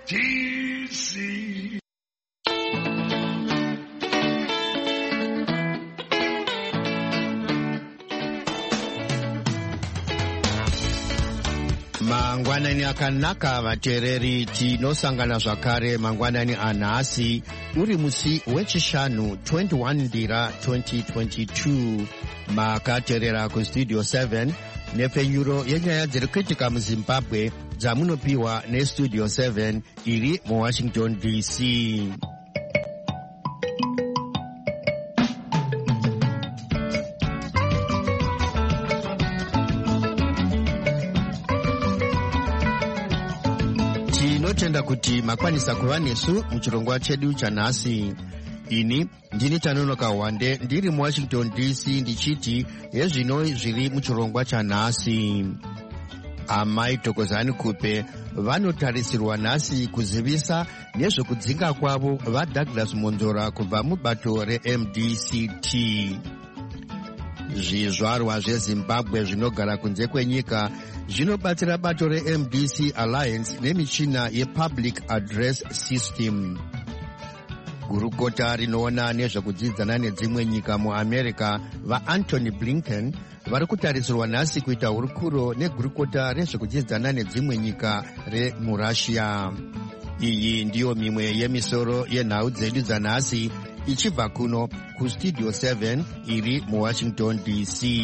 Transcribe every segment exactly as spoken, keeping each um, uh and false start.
D C. Mangwanani akanaka vateereri, tinosangana zvakare mangwanani anhasi uri musi wechishanu twenty-one ndira twenty twenty-two. Makateerera kustudio seven nepfenyuro yenyaya dziri kuitika muzimbabwe dzamunopiwa nestudio seven iri muwashington D C. Tinotenda kuti makwanisa kuva nesu muchirongwa chedu chanhasi. Ini ndini Tanonoka Wande ndiri muwashington D C ndichiti hezvino zviri muchirongwa chanhasi. Amai Thokozani Kupe vanotarisirwa nhasi kuzivisa nezvekudzinga kwavo vaDouglas Monzora kubva mubato reM D C T. Zvizvarwa zveZimbabwe zvinogara kunze kwenyika zvinobatsira bato reM D C Alliance nemichina yePublic Address System. Gurukota rinoona nezvekudzidzana nedzimwe nyika muAmerica vaAntony Blinken vari kutarisirwa nhasi kuita hurukuro negurukota rezvekudzidzana nedzimwe nyika remuRussia. Iyi ndiyo mimwe yemisoro yenhau dzedu dzanhasi ichibva kuno kustudio seven iri muwashington D C.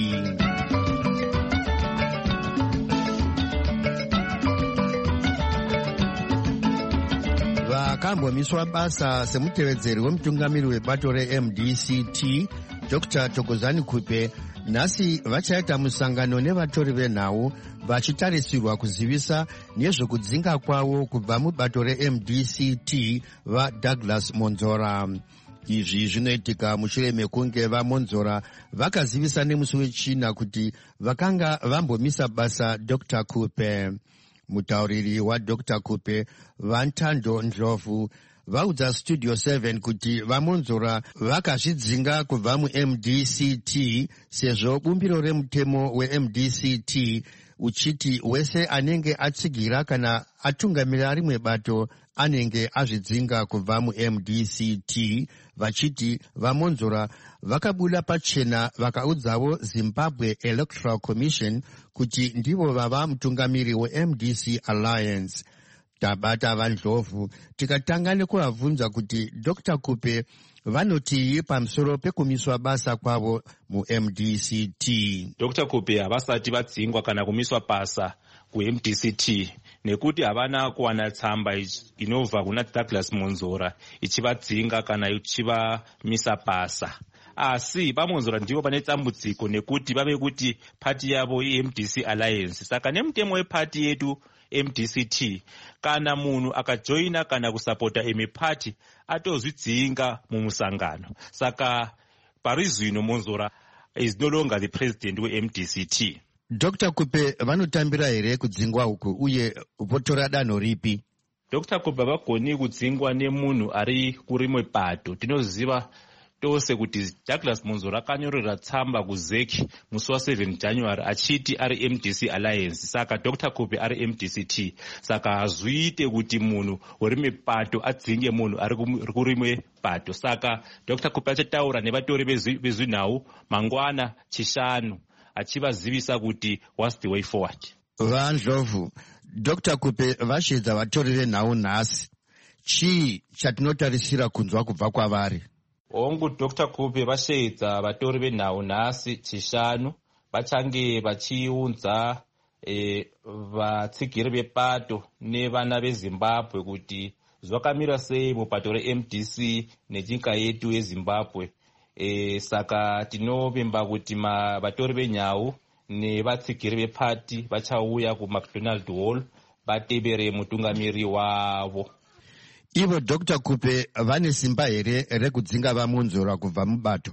Vakambomiswa basa semutevedzeri wemutungamiri webato reM D C T Doctor Thokozani Kupe nhasi vachaita musangano nevatori venhau vachitarisirwa kuzivisa nezvekudzinga kwavo kubva mubato reM D C T vaDouglas Monzora. Izvi zvinoitika mushure mekunge vaMonzora vakazivisa nemusi wechina kuti vakanga vambomisa basa Doctor Kupe. Mutauriri waDoctor Kupe Vantando Ndlovu vaudza studio seven kuti vaMonzora vakazvidzinga kubva muM D C T sezvo bumbiro remutemo weM D C T uchiti wese anenge atsigira kana atungamirira rimwe bato anenge azvidzinga kubva muM D C T, vachiti vaMonzora vakabuda pachena vakaudzavo Zimbabwe Electoral Commission kuti ndivo vava mutungamiri weM D C Alliance. Tabata vaNdlovu tikatanga nekuvabvunza kuti Doctor Kupe vanotii pamusoro pekumiswa basa kwavo muM D C T. Doctor Kupe havasati vadzingwa kana kumiswa basa kuM D C T nekuti havana kuwana tsamba inobva kuna Douglas Monzora ichivadzinga kana ichivamisa basa. Asi vaMonzora ndivo pane tsambudziko nekuti vave kuti pati yavo iM D C Alliance. Saka nemutemo wepati yedu M D C T kana munhu akajoina kana kusapota imi party atozvidzinga mumusangano. Saka parizvino Monzora is no longer the president weM D C T. Doctor Kupe vanotambira here kudzingwa uku uye votora danho ripi? Doctor Kupe vagoni kudzingwa nemunhu ari kurimwe bato. Tinoziva tose kuti Douglas Monzora akanyorera tsamba kuZeki musi wa7 January achiti ari M D C Alliance. Saka Doctor Kupe ari M D C T. Saka hazviite kuti munhu werimwe bato adzinge munhu ari kurimwe bato. Saka Doctor Kupe achataura nevatori vezvinhau mangwana chishanu achivazivisa kuti what's the way forward. Vandlovu, Doctor Kupe vashedza vatori venhau nhasi. Chii chatinotarisira kunzwa kubva kwavari? Ongu Doctor Kupe vashedza vatori venhau nhasi chishanu vachange vachiunza e, vatsigiri vepato nevana veZimbabwe kuti zvakamira sei mubato reM D C nenyika yedu yeZimbabwe. E, saka tinovimba kuti vatori venyau nevatsigiri vepati vachauya kuMcDonald Hall vatevere mutungamiri wavo. Ivo Doctor Kupe vane simba here rekudzinga vaMonzora kubva mubato?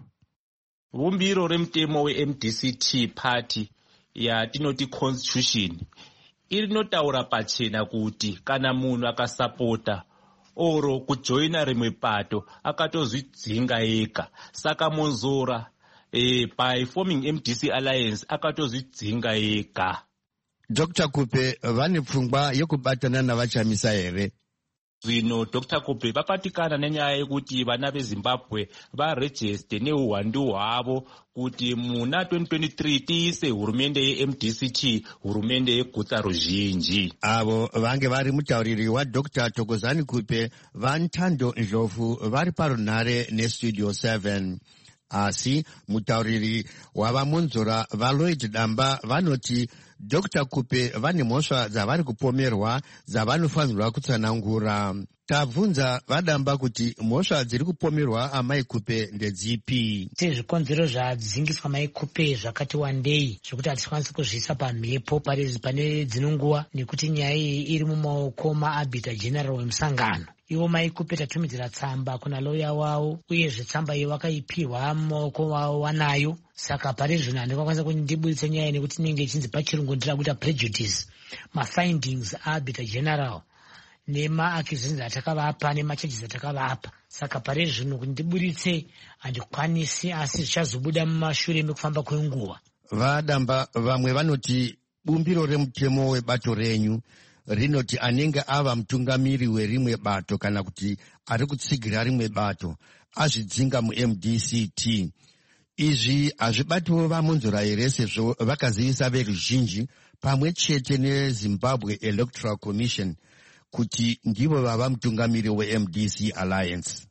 Bumbiro remutemo weM D C T party yatinoti constitution irinotaura pachena kuti kana munhu akasapota oro kujoina rimwe bato akatozvidzinga ega. Saka Monzora eh, by forming M D C Alliance akatozvidzinga ega. Doctor Kupe vane pfungwa yekubatana navachamisa here? zvino Doctor Kupe vapatikana nenyaya yekuti vana veZimbabwe varejiste neuhwandu hwavo kuti muna twenty twenty-three tiise hurumende ye-M D C T, hurumende yegutsa ruzhinji. Avo vange vari mutauriri waDr Thokozani Kupe vaNtando Ndlovu vari parunhare neStudio seven. Asi mutauriri wavamunzora vaLloyd Damba vanoti Doctor Kupe vane mhosva dzavari kupomerwa dzavanofanirwa kutsanangura. Tabvunza vaDamba kuti mhosva dziri kupomerwa amai Kupe ndedzipi. Sezvikonzero zvadzingiswa mai Kupe zvakati wandei zvokuti hatikwanisi kuzviisa pamhepo pane dzino nguva nekuti nyaya iyi iri mumaoko maAbita General wemusangano. Ivo mai Kupe tatumidzira tsamba kuna loya wavo uyezve tsamba iyo vakaipiwa mumaoko wavo wanayo. Saka pari zvino handikwanisa kundiburitsa nyaya nekuti inenge ichinzi pachirungu ndira kuita prejudice mafindings aAbita General nema-accusations atakavapa nemacharges atakavapa. Saka pari zvino kuti ndiburitse handikwanisi, asi zvichazobuda mumashure mekufamba kwenguva. VaDamba vamwe vanoti bumbiro remutemo webato renyu rinoti anenge ava mutungamiri werimwe bato kana kuti ari kutsigira rimwe bato azvidzinga mu-M D C T. Izvi hazvibatiwo vamunzora here sezvo vakazivisa veruzhinji pamwe chete neZimbabwe Electoral Commission kuti ndivo vava mutungamiri we-M D C Alliance.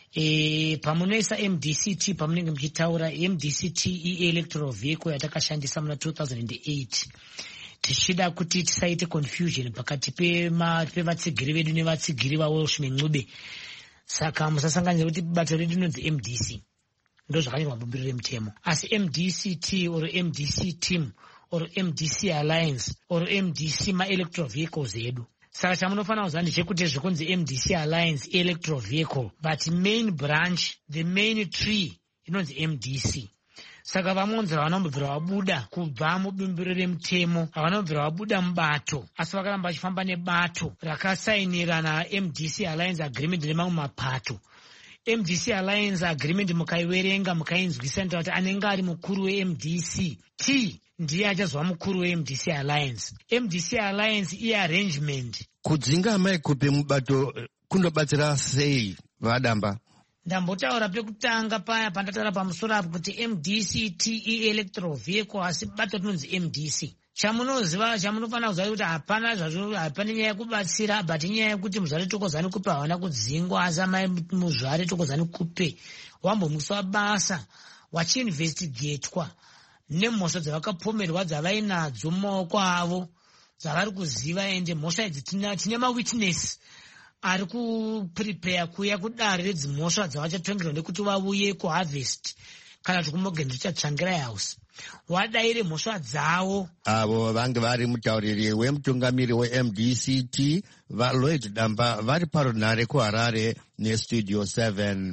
E, pamunoisa M D C T pamunenge muchitaura M D C T i-electoral vehicle yatakashandisa muna two thousand eight. Tichida kuti tisaite confusion pakati pevatsigiri vedu nevatsigiri vaWelshman Ncube. Saka musasanganisa kuti bato redu rinonzi M D C. Ndo zvakanyorwa bumbiro remutemo. Asi M D C T or M D C team or M D C Alliance or M D C ma-electoral vehicles edu. Saka chamunofanira kuziva ndechekuti zvikunzi M D C Alliance electoral vehicle, but main branch, the main tree inonzi M D C. Saka vamonzera vanombobvira vabuda kubva mubumbiro remutemo, vanombobvira vabuda mubato, asi vakaramba vachifamba nebato rakasainira na-M D C Alliance agreement nemamwe mapato. M D C Alliance agreement mukaiverenga mukainzwisa ndoti anenge ari mukuru we-M D C T ndiye achazova mukuru we-M D C Alliance. M D C Alliance i-arrangement. Kudzinga amai Kupe mubato kunobatsira sei vaDamba? Ndambotaura pekutanga paya pandataura pamusoro apo kuti M D C T i-electoral vehicle asi bato tinonzi M D C. Chamunoziva chamunofanira kuziva kuti hapana zvazvo, hapana nyaya yekubatsira, but nyaya yekuti muzvare Thokozani Kupe havana kudzingwa, asi amai muzvare Thokozani Kupe wambomuswa basa wachiinvestigatwa nemhosva dzavakapomerwa dzavainadzo mumaoko avo dzavari kuziva, ende mhosva idzi tine mawitness ari kuprepare kuya kudare redzimhosva dzavachatongerwa nekuti vauye kuharvest kana kuti kuMorgan Richard House wadaire mhosva dzavo. Avo vange vari mutauriri wemutungamiri we-M D C T vaLloyd Damba vari parunhare kuHarare neStudio seven.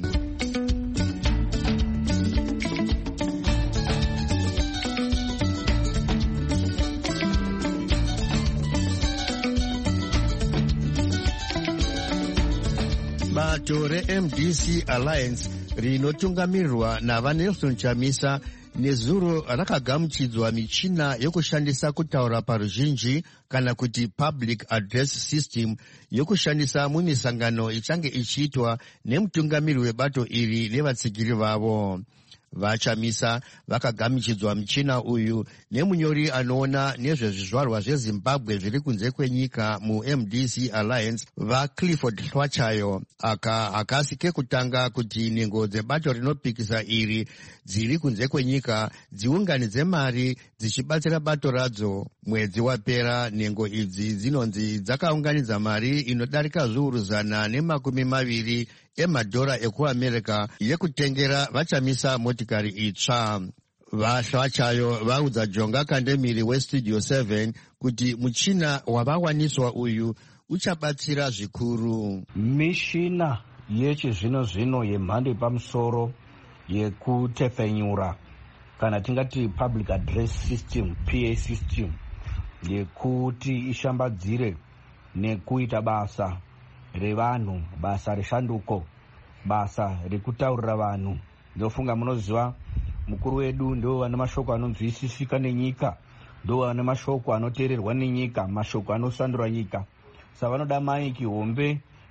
Bato re-M D C Alliance rinotungamirirwa navaNelson Chamisa nezuro rakagamuchidzwa michina yokushandisa kutaura paruzhinji kana kuti public address system yokushandisa mumisangano ichange ichiitwa nemutungamiri webato iri nevatsigiri vavo. VaChamisa vakagamuchidzwa muchina uyu nemunyori anoona nezvezvizvarwa zveZimbabwe zviri kunze kwenyika mu-M D C Alliance vaClifford Hlwachayo. Aka hakasi kekutanga kuti nhengo dzebato rinopikisa iri dziri kunze kwenyika dziunganidze mari dzichibatsira bato radzo. Mwedzi wapera nhengo idzi dzinonzi dzakaunganidza mari inodarika zviuru zana nemakumi maviri emadhora ekuAmerica yekutengera vaChamisa motikari itsva. VaHlwachayo vaudza Jonga Kandemiri weStudio seven kuti muchina wavawaniswa uyu uchabatsira zvikuru. Mishina yechizvino zvino yemhando yepamusoro yekutefenyura kana tingati public address system P A system yekuti ishambadzire nekuita basa revanhu, basa reshanduko, basa rekutaurira vanhu. Ndofunga munoziva mukuru wedu ndo ane mashoko anonzwisisika nenyika, ndo ane mashoko anoteererwa nenyika, mashoko anosandura nyika. Saka vanoda maiki hombe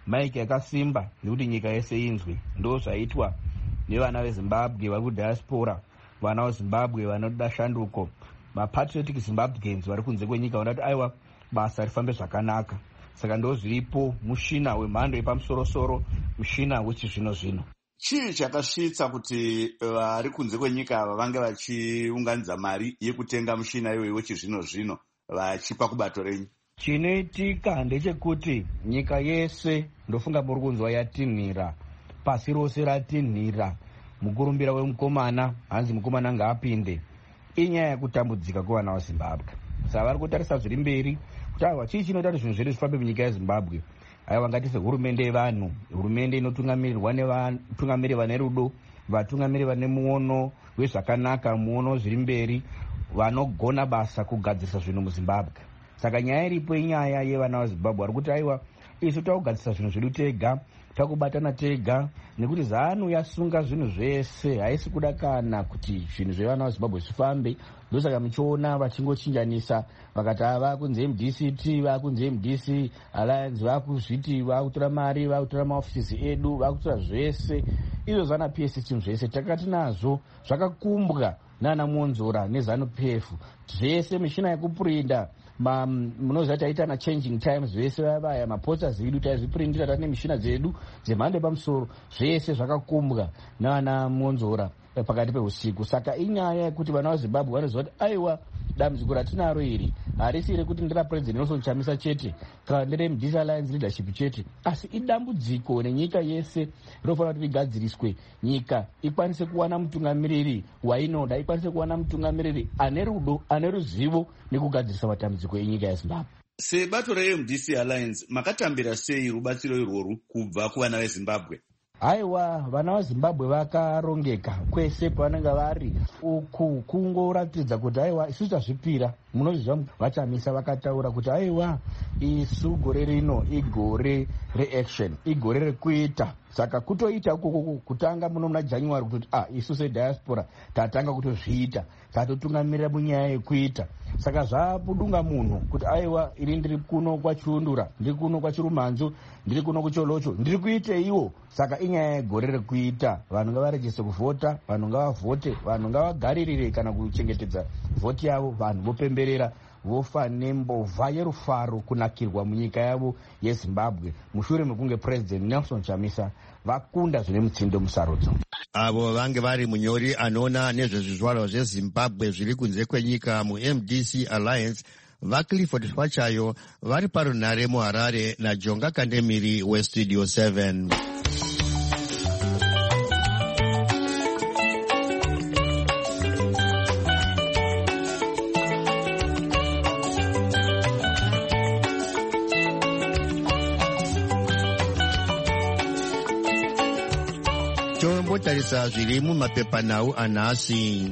maiki yakasimba nekuti nyika yese inzwe. Ndo zvaitwa nevana vezimbabwe vari kudiaspora, vana vezimbabwe vanoda shanduko, mapatriotic zimbabweans vari kunze kwenyika vanoda kuti aiwa basa rifambe zvakanaka. Saka ndo zviripo mushina wemhando yepamusorosoro, mushina wechizvino zvino. Chii chakasvitsa kuti vari kunze kwenyika ava vange vachiunganidza mari yekutenga mushina iwoyi wechizvino zvino vachipa kubato renyu? Chinoitika ndechekuti nyika yese ndofunga muri kunzwa yatinhira, pasi rose ratinhira. Mukurumbira wemukomana hanzi mukomana ngaapinde. Inyaya yekutambudzika kwevana vezimbabwe. Saka vari kutarisa zviri mberi kuti aiwa chii chinoita kuti zvinhu zvedu zvifambe munyika yezimbabwe. Aiwa ngatife hurumende yevanhu, hurumende inotungamirirwa nevatungamiri vane rudo, vatungamiri vane muono wezvakanaka, muono zviri mberi, vanogona basa kugadzirisa zvinhu muzimbabwe. Saka nyaya iripo inyaya yevana vezimbabwe vari kuti aiwa isu takugadzirisa zvinhu zvedu tega, takubatana tega, nekuti zanu yasunga zvinhu zvese haisi kuda kana kuti zvinhu zvevana vezimbabwe zvifambe. Ndosaka muchiona vachingochinjanisa vakati vakunze M D C T, vakunze M D C Alliance, vakuzviti vakutora mari, vakutora maofisisi edu, vakutora zvese izvo zvana P A system zvese takati nazvo zvakakumbwa nana Monzora nezanu P F zvese, mishina yekuprinda munoziva taita na changing times zvese vaya maposters edu taizviprindira tane mishina dzedu dzemhando yepamusoro zvese zvakakumbwa nana Monzora pakati peusiku. Saka inyaya yekuti vana vezimbabwe vanoziva kuti aiwa dambudziko ratinaro iri harisi rekuti ndira president Nelson Chamisa chete kana ndire M D C Alliance leadership chete, asi idambudziko nenyika yese rinofanira kuti rigadziriswe. Nyika ikwanise kuwana mutungamiriri wainoda, ikwanise kuwana mutungamiriri ane rudo, ane ruzivo nekugadzirisa matambudziko enyika yezimbabwe. Sebato re-M D C Alliance makatambira sei rubatsiro irworwu kubva kuvana vezimbabwe? Aiwa, vana vezimbabwe vakarongeka kwese pavanenge vari. Uku kungoratidza kuti aiwa isu tazvipira. Munozviziva vaChamisa vakataura kuti aiwa isu gore rino igore reaction, igore rekuita. Saka kutoita ukoko kutanga muno muna January kuti ah isu sediaspora tatanga kutozviita, tatotungamirira munyaya yekuita. Saka zvapudunga munhu kuti aiwa iri ndiri kuno kwachiundura, ndiri kuno kwachirumanzu, ndiri kuno kucholocho, ndiri kuite iwo. Saka inyaya yegore rekuita, vanhu ngavarejese kuvhota, vanhu ngavavhote, vanhu ngavagaririre kana kuchengetedza vhoti yavo, vanhu vopemberera vofa nembovha yerufaro kunakirwa munyika yavo yeZimbabwe mushure mekunge President Nelson Chamisa vakunda zvine mutsindo musarudzo. Avo vange vari munyori anoona nezvezvizvarwa zveZimbabwe zviri kunze kwenyika mu-M D C Alliance vaClifford Pachayo vari parunhare muHarare naJonga Kandemiri weStudio seven. Tombotarisa zviri mumapepanhau anhasi.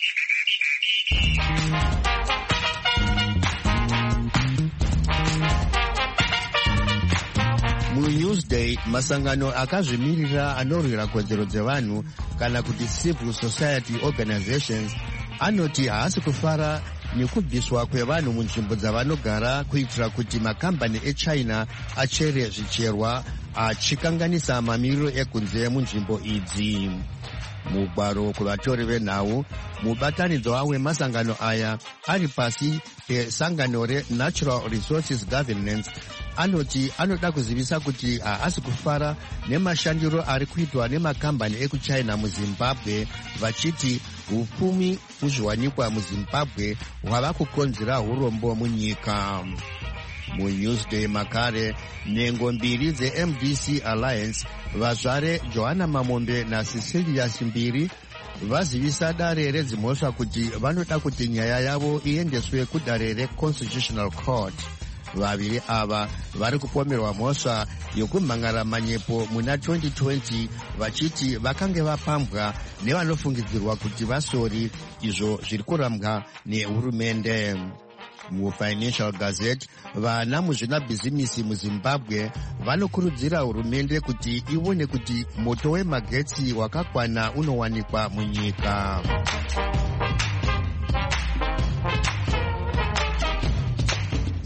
MuNewsday, masangano akazvimirira anorwira kodzero dzevanhu kana kuti civil society organizations anoti haasi kufara nekubviswa kwevanhu munzvimbo dzavanogara kuitira kuti makambani eChina achere zvicherwa achikanganisa mamiriro ekunze munzvimbo idzi. Mugwaro kuvatori venhau, mubatanidzwa wemasangano aya ari pasi pesangano reNatural Resources Governance anoti anoda kuzivisa kuti haasi kufara nemashandiro ari kuitwa nemakambani ekuChina muZimbabwe, vachiti hupfumi huzviwanikwa muZimbabwe hwava kukonzera urombo munyika. MuNewsday makare, nhengo mbiri dze-M D C Alliance, vazvare Johanna Mamombe naCecilia Simbiri, vazivisa dare redzimhosva kuti vanoda kuti nyaya yavo iendeswe kudare reConstitutional Court. Vaviri ava vari kupomerwa mhosva yokumhangara manyepo muna twenty twenty vachiti vakange vapambwa nevanofungidzirwa kuti vasori, izvo zviri kurambwa nehurumende. MuFinancial Gazette, vana muzvinabhizimisi muZimbabwe vanokurudzira hurumende kuti ione kuti moto wemagetsi wakakwana unowanikwa munyika.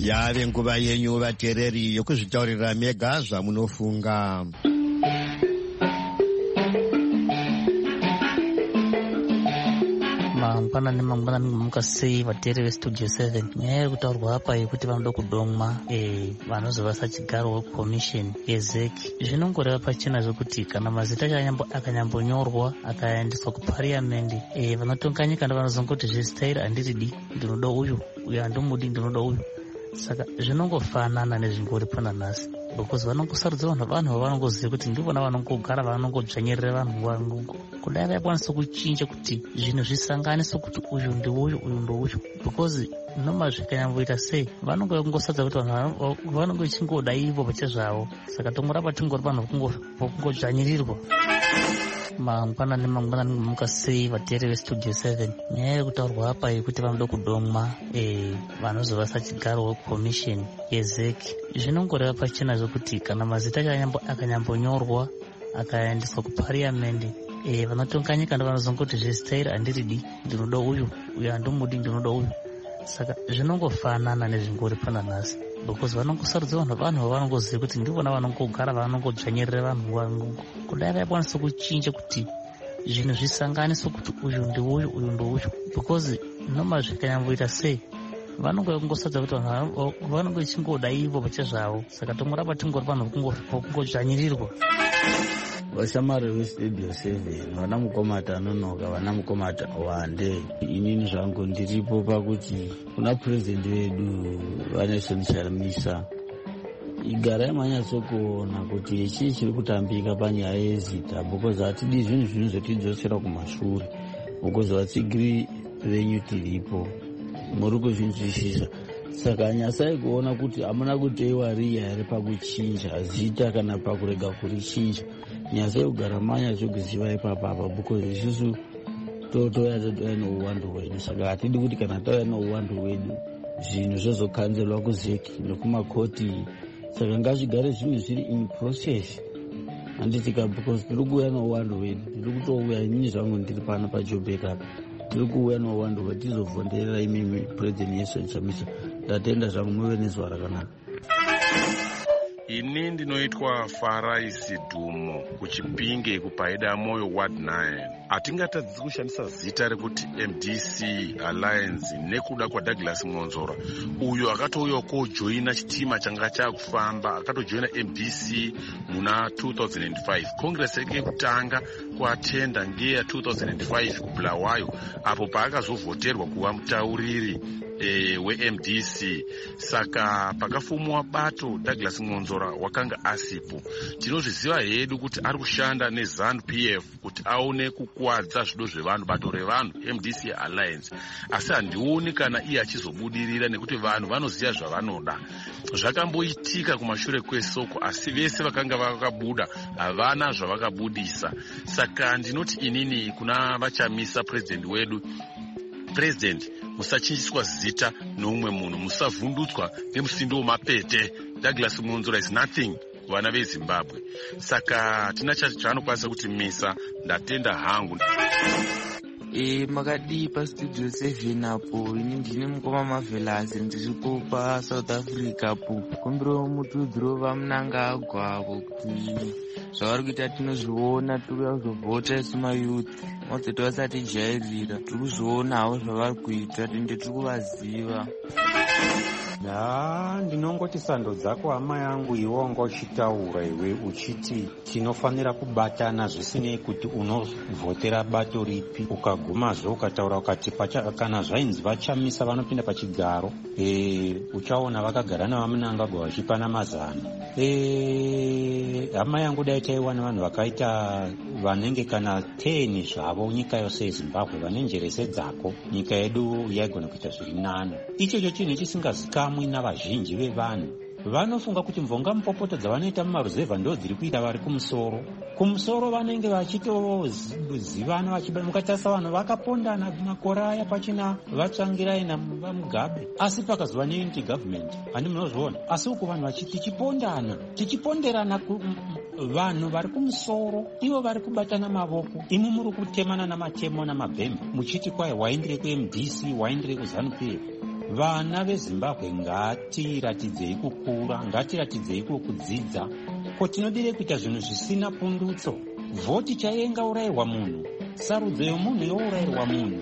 yave nguva yenyu vateereri yokuzvitaurira mega zvamunofunga. mangwanani mangwanani muka sei vateereri vestudio seven. nyaya iri kutaurwa apa yekuti vanoda kudomwa vanozovasa chigaro wekomisheni yezeki. zvinongoreva pachena zvokuti kana mazita akanyambonyorwa akaendeswa kupariamendi, vanotonga nyika ndavanozongoti zvesitairi handiridi, ndinoda uyu, uyu handimudi, ndinoda uyu. Saka zvinongofanana nezvingoripo nanhasi, because vanongosarudza vanhu vanhu vavanongoziva kuti ndivona vanongogara vanongodzvanyirira vanhu nguva ngungu. Kudai vaikwanisa kuchinja kuti zvinhu zvisanganise kuti uyu ndeuyu, uyu ndouyu, because noma zvikanyamboita sei vanongosadza kuti vanhu vanongo vachingoda ivo pachezvavo. Saka tongoramba tingori vanhu vokungodzvanyirirwa. mangwanani mangwanani muka sei vateereri vestudio seven. nyaya iri kutaurwa apa yekuti vanoda kudomwa vanozovasa chigaro wekomisheni yezeki. zvinongoreva pachena zvokuti kana mazita akanyambonyorwa akaendeswa kupariamendi, vanotonga nyika ndavanozongoti zvesitairi handiridi, ndinoda uyu, uyu handimudi, ndinoda uyu. Saka zvinongofanana nezvingoripo nanhasi, because vanongosarudza vanhu vanhu vavanongoziva kuti ndivona vanongogara vanongodzvanyirira vanhu nguva ngungu. Kudai vaikwanisa kuchinja kuti zvinhu zvisanganise kuti uyu ndeuyu, uyu ndouyu, because noma zvikanyamboita sei vanongosadza kuti vanhu vanongo vachingoda ivo pachezvavo. Saka tongoramba tingori vanhu vokungodzvanyirirwa. Vashamari vestudio seven, vana mukomata anonoka, vana mukomata wande. Inini zvangu ndiripo pakuti kuna purezidendi vedu vaNelson Chamisa igara manyatsokuona kuti chii chiri kutambika panyaya yezita, because hatidi zvinhu zvinozotidzosera kumashure, because vatsigiri venyu tiripo muri kuzvinzwisisa. Saka nyasai kuona kuti hamuna kuteiwa riya here pakuchinja zita kana pakurega kurichinja. Nyasai kugara manyatsokuziva ipapapa, because isusu totoya totoya nouwandu hwedu. Saka hatidi kuti kana tauya nouwandu hwedu zvinhu zvozokanzelwa kuzeki nekumakoti. Saka ngazvigare zvinhu zviri in process. Handitika because tiri kuuya nouwandu hwedu, tiri kutouya inini zvangu ndiri pano paJoburg apa, tiri kuuya nouwandu hwedu tizovhonderera imimi purezidendi Nelson Chamisa. Ndatenda zvangu muve nezuva rakanaka. Ini ndinoitwa Faraisi Dhumo kuchipinge kupaida moyo ward nine. Hatingatadzi kushandisa zita rekuti M D C Alliance nekuda kwa Douglas Monzora, uyo akatouya kojoina chitima changa chakufamba, akatojoina M D C muna two thousand five. Congress yake kutanga kuatenda ngeya two thousand five kuBulawayo, apo paakazovhoterwa kuva mutauriri E, we-M D C. Saka pakafumwa bato Douglas Monzora wakanga asipo. Tinozviziva hedu kuti ari kushanda neZANU P F kuti aone kukwadza zvido zvevanhu, bato revanhu M D C Alliance. Asi handioni kana iye achizobudirira nekuti vanhu vanoziva zvavanoda. Zvakamboitika kumashure kwesoko, asi vese vakanga vakabuda havana zvavakabudisa. Saka ndinoti inini kuna vachamisa purezidendi wedu, purezidendi musachinjiswa zita noumwe munhu, musavhundutswa nemusindo wemapete. Douglas Monzora is nothing vana veZimbabwe. Saka tina chaanokwanisa kuti misa. Ndatenda hangu. E, makadii pastudio seven apo. Ini ndine mukoma Marvelous, ndiripo paSouth Africa apo. Kumbiro mutudziro vamunanga agwavo kuti zvavari kuita tinozviona, tiri kuya kuzovhota isu mayuth mozoti vasati jairira. Tiri kuzvionawo zvavari kuita, tinde tiri kuvaziva. Ya, ndinongoti sando dzako hama yangu iwe wanga uchitaura iwe uchiti tinofanira kubatana zvisinei kuti unovhotera bato ripi. Ukagumazve ukataura ukati kana zvainzi vachamisa vanopinda pachigaro, e, uchaona vakagara navamunangagwa vachipana mazana. E, hama yangu dai taiwana vanhu vakaita vanenge kana teni zvavo nyika yose yeZimbabwe vane njere sedzako, nyika yedu yaigona kuita zviri nani. Ichocho chinhu chisingazikamwi navazhinji vevanhu. Vanofunga kuti mvonga mupopota dzavanoita mumaruzevha ndo dziri kuita vari kumusoro. Kumusoro vanenge vachitozivana vachibana. Mukatarisa vanhu vakapondana makore aya pachina vatsvangirai naMugabe, asi pakazova neunity government, handi munozviona. Asi uku vanhu vachiti tichipondana tichiponderana, vanhu vari kumusoro ivo vari kubatana mavoko, imi muri kutemana namatemo namabhembe muchiti kwai waindire kuM D C, waindire kuZANU P F. vana vezimbabwe ngatiratidzei kukura, ngatiratidzei kukudzidza, ko tinodire kuita zvinhu zvisina pundutso. Vhoti chaiyo ingaurayirwa munhu, sarudzo yomunhu yourayirwa munhu.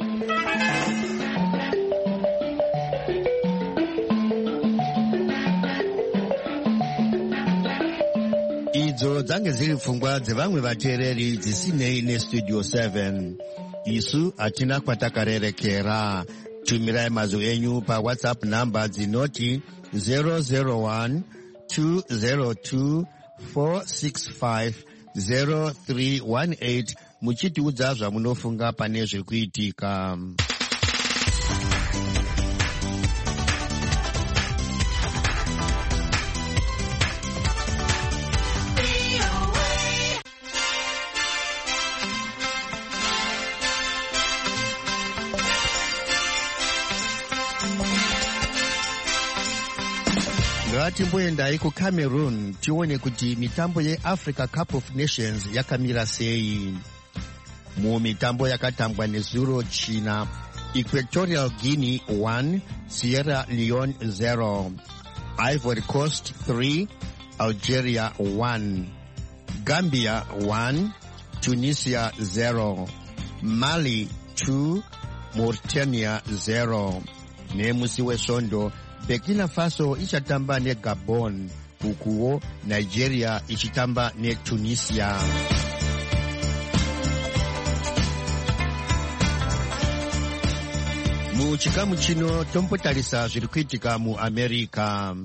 idzo dzange dziri pfungwa dzevamwe vateereri dzisinei nestudio seven. Isu hatina kwatakarerekera. Tumirai mazwi enyu pawhatsapp namba dzinoti zero zero one two zero two four six five zero three one eight muchitiudza zvamunofunga pane zviri kuitika. Ngatimboendai kuCameroon tione kuti mitambo yeAfrica Cup of Nations yakamira sei. Mumitambo yakatambwa nezuro china, Equatorial Guinea one, Sierra Leone zero, Ivory Coast three, Algeria one, Gambia one, Tunisia zero, Mali two, Mauritania zero. Nemusi weshondo Burkina Faso ichatamba ne Gabon, ukuwo Nigeria ichitamba ne Tunisia. Mu chikamu chino tombotarisa zviri kuitika mu America.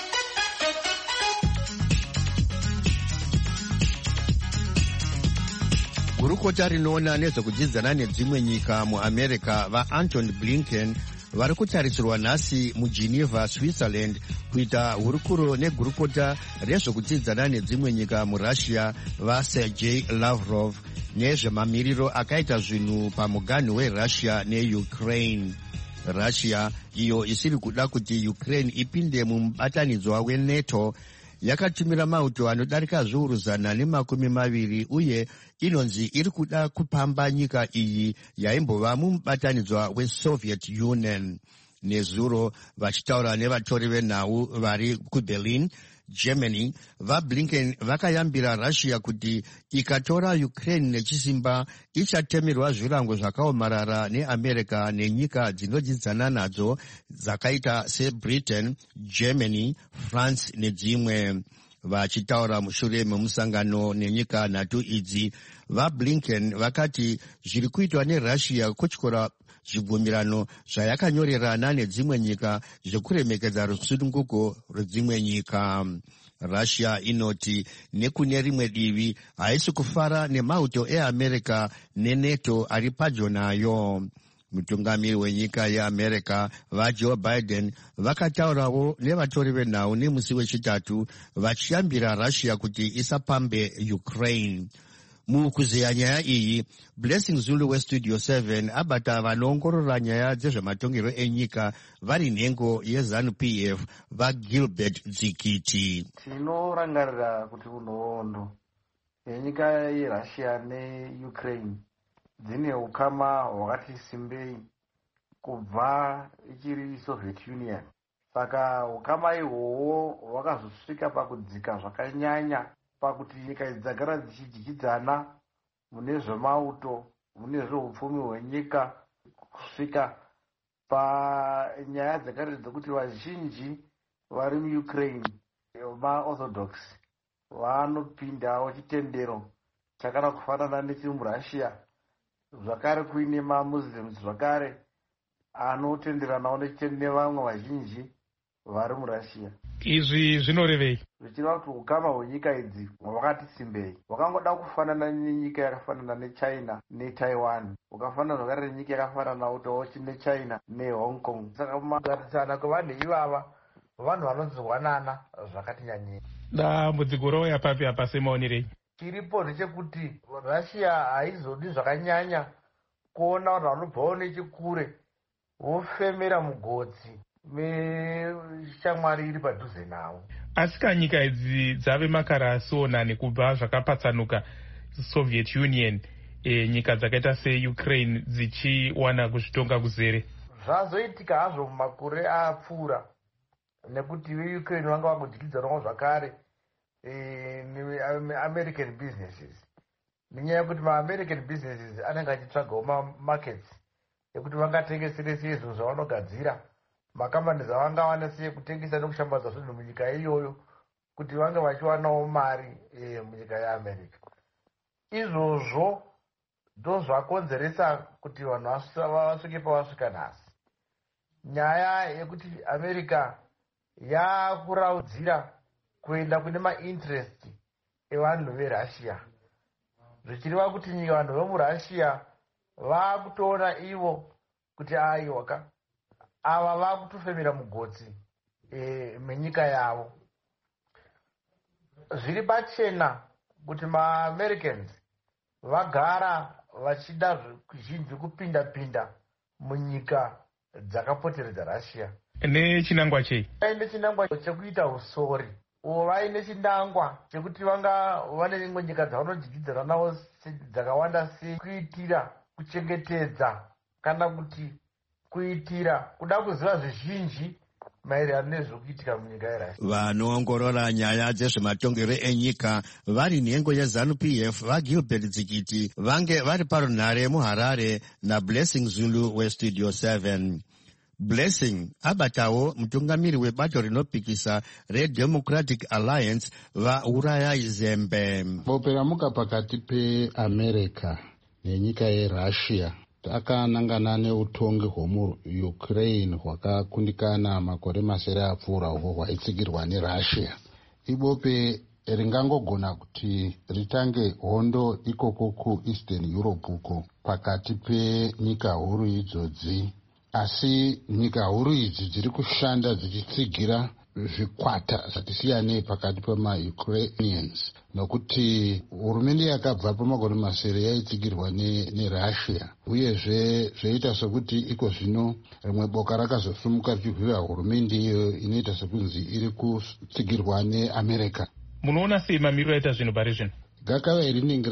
Gurukota rinoona nezvekudzidzana nedzimwe nyika mu America vaAntony Blinken vari kutarisirwa nhasi muGeneva, Switzerland kuita hurukuro negurukota rezvekudzidzana nedzimwe nyika muRussia vaSergei Lavrov nezvemamiriro akaita zvinhu pamuganhu weRussia neUkraine. Russia iyo isiri kuda kuti Ukraine ipinde mumubatanidzwa weNATO yakatumira mauto anodarika zviuru zana nemakumi maviri uye inonzi iri kuda kupamba nyika iyi yaimbova mumubatanidzwa weSoviet Union. Nezuro vachitaura nevatori venhau vari kuBerlin, Germany, vaBlinken vakayambira Russia kuti ikatora Ukraine nechisimba ichatemerwa zvirango zvakaomarara neAmerica nenyika dzinodzidzana nadzo dzakaita seBritain, Germany, France nedzimwe. Vachitaura mushure memusangano nenyika nhatu idzi, vaBlinken vakati zviri kuitwa neRussia kutyora zvibvumirano zvayakanyorerana nedzimwe nyika zvekuremekedza rusununguko rwedzimwe nyika. Russia inoti nekune rimwe divi haisi kufara nemauto eAmerica neNATO ari padyo nayo. Mutungamiri wenyika yeAmerica vaJoe Biden vakataurawo nevatori venhau nemusi wechitatu vachiyambira Russia kuti isapambe Ukraine. Mukuzeya nyaya iyi, Blessing Zulu weStudio seven abata vanoongorora nyaya dzezvematongero enyika vari nhengo yeZANU-P F vaGilbert Dzikiti. Tinorangarira kuti unhondo yenyika yeRussia neUkraine dzine ukama hwakati simbei kubva ichiri Soviet Union. Saka ukama ihwohwo hwakazosvika pakudzika zvakanyanya pakuti nyika idzi dzagara dzichidyidzana mune zvemauto, mune zveupfumi hwenyika, kusvika panyaya dzakati dzekuti vazhinji vari muUkraine vaOrthodox vanopindawo chitendero chakada kufanana nechiri muRussia. Zvakare kuine maMuslims zvakare anotenderanawo nechitendero nevamwe vazhinji vari muRussia. Izvi zvinorevei? Zvichireva kuti ukama hwenyika idzi hwakati simbei. Hwakangoda kufanana nenyika yakafanana neChina neTaiwan, ukafanana zvakare nenyika yakafananawo neChina neHong Kong. Saka mugarisana kwevanhu ivava vanhu vanonzwanana zvakati nyanyei. Dambudziko rouya papi apa semaonerei? Chiripo ndechekuti Russia haizodi zvakanyanya kuona vanhu vanobvawo nechikure vofemera mugodzi meshamwari iri padhuze navo. Asi kanyika idzi dzave makarasonani kubva zvakapatsanuka Soviet Union, e, nyika dzakaita seUkraine dzichiwana kuzvitonga kuzere. zvazoitika hazvo mumakore apfuura, nekuti veukraine vanga vagodyidzanawo zvakare neamerican businesses, nenyaya yekuti maamerican businesses anenge achitsvagawo mamarkets ekuti vangatengesere sei zvinhu zvavanogadzira, makambani zvavanga wana sei kutengesa nekushambadza zvinhu munyika iyoyo, kuti vange vachiwanawo mari e, munyika yeamerica. Izvozvo ndo zvakonzeresa kuti vanhu vasvike pavasvika nhasi. Nyaya yekuti america yakuraudzira kuenda kune mainterest evanhu verussia, zvichireva kuti nyika vanhu vemurussia vakutoona ivo kuti aiwaka ava vakutofemera mugotsi e, menyika yavo. Zviri pachena kuti maamericans vagara vachida zvizhinji kupinda pinda munyika dzakapoteredza Russia. Nechinangwa chei? Vaine chinangwa chekuita usori, uvo vaine chinangwa chekuti vanga vane imwe nyika dzavanodyidzana navo dzakawanda sei, kuitira kuchengetedza kana kuti kuitira kuda kuziva zvizhinji maererano nezvokuitika munyika yeRussia. Vanoongorora nyaya dzezvematongero enyika vari nhengo yeZANU-P F vaGilbert Tsikiti vange vari parunhare muHarare naBlessing Zulu weStudio seven. Blessing abatawo mutungamiri webato rinopikisa reDemocratic Alliance vauraya izembe. Bope ramuka pakati peAmerica nenyika yeRussia takanangana neutongi hwomuUkraine hwakakundikana makore masere apfuura uhwo hwaitsigirwa neRussia. Ibope ringangogona kuti ritange hondo ikoko kuEastern Europe uko pakati penyika huru idzodzi, asi nyika huru idzi dziri kushanda dzichitsigira zvikwata zvatisiyanei pakati pema-Ukrainians, nokuti hurumende yakabva pamakore masere yaitsigirwa neRussia, uyezve zvoita sokuti iko zvino rimwe boka rakazosumuka richigwira hurumende iyo inoita sokunzi iri kutsigirwa neAmerica. Munoona sei mamiriro aita zvinhu pari zvino? Gakava rinenge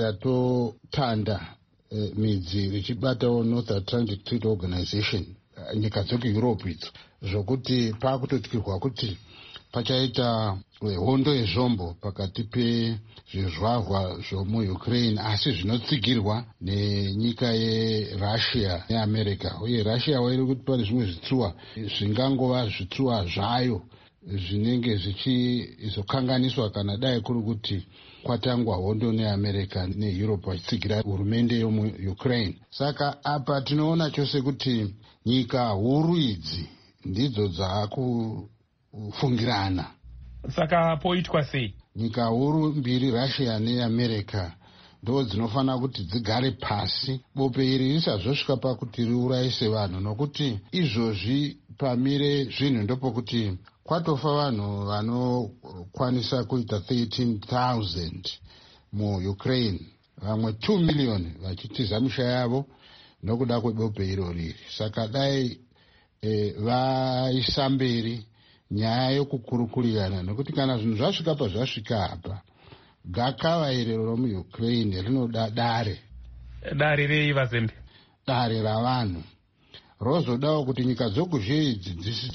ratotanda eh, midzi richibatawo North Atlantic Treaty Organization, uh, nyika dzekuEurope idzo, zvokuti paakutotyirwa kuti pachaita hondo yezvombo pakati pezvizvarwa zvomuUkraine asi zvinotsigirwa nenyika yeRussia neAmerica. Uye Russia wairi kuti pane zvimwe zvitsuwa zvingangova zvitsuwa zvayo zvinenge zvichizokanganiswa kana dai kuri kuti kwatangwa hondo neAmerica neEurope vachitsigira hurumende yomuUkraine. Saka apa tinoona chose kuti nyika huru idzi ndidzo dzaakufungirana. Saka poitwa sei? Nyika huru mbiri, Russia neAmerica, ndo dzinofanira kuti dzigare pasi bope iri risazosvika pakuti riurayise vanhu, nokuti izvozvi pamire zvinhu ndopokuti kwatofa vanhu vanokwanisa kuita thirteen thousand muUkraine, vamwe two million vachitiza misha yavo nokuda kwebope iro riri. Saka dai e, vaisa mberi nyaya yokukurukurirana, nokuti kana zvinhu zvasvika pazvasvika apa, gakava iri romuUkraine rinoda dare. Dare rei vazembe? Dare ravanhu. Rozodawo kuti nyika dzokuzhe idzi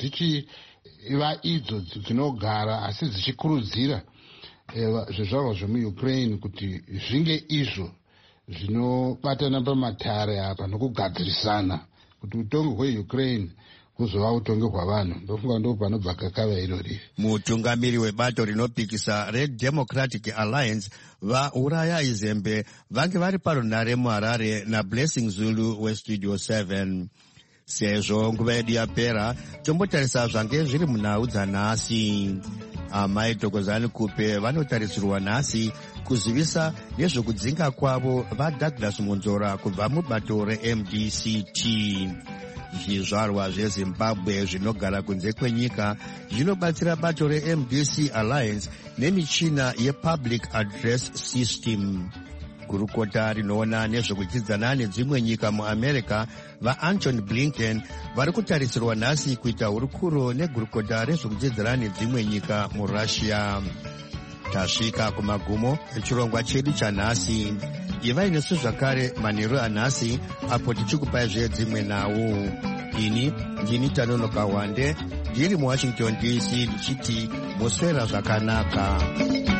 dzichiva idzo dzinogara asi dzichikurudzira zvizvarwa zvemuUkraine kuti zvinge izvo zvinobatana pamatare apa nokugadzirisana kuti utongi hweUkraine kuzova utongi hwavanhu. Ndofunga ndo panobva kakava iro riri. Mutungamiri webato rinopikisa reDemocratic Alliance vauraya izembe vange vari parunhare muHarare naBlessing Zulu weStudio seven. Sezvo nguva yedu yapera, tombotarisa zvange zviri munhau dzanhasi. Amai Thokozani Kupe vanotarisirwa nhasi kuzivisa nezvokudzinga kwavo vaDouglas Monzora kubva mubato reM D C T. Zvizvarwa zveZimbabwe zvinogara kunze kwenyika zvinobatsira bato reM D C Alliance nemichina yePublic Address System. Gurukota rinoona nezvokudyidzana nedzimwe nyika muAmerica vaAntony Blinken vari kutarisirwa nhasi kuita hurukuro negurukota rezvokudyidzana nedzimwe nyika muRussia. Tasvika kumagumo echirongwa chedu chanhasi. Ivai nesu zvakare manheru anhasi apo tichikupai zvedzimwe nhau. ini ndini Tanonoka Wande ndiri muWashington D C ndichiti muswera zvakanaka.